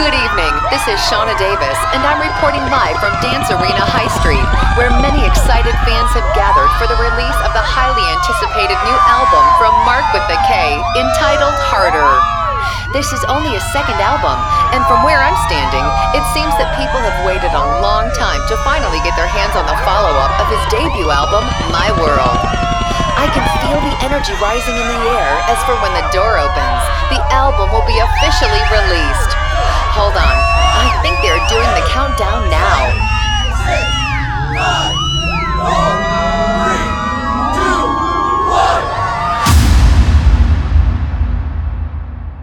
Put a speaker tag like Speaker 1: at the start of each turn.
Speaker 1: Good evening, this is Shauna Davis, and I'm reporting live from Dance Arena High Street, where many excited fans have gathered for the release of the highly anticipated new album from Mark with the K, entitled Harder. This is only his second album, and from where I'm standing, it seems that people have waited a long time to finally get their hands on the follow-up of his debut album, My World. I can feel the energy rising in the air as for when the door opens, the album will be officially released. Hold on, I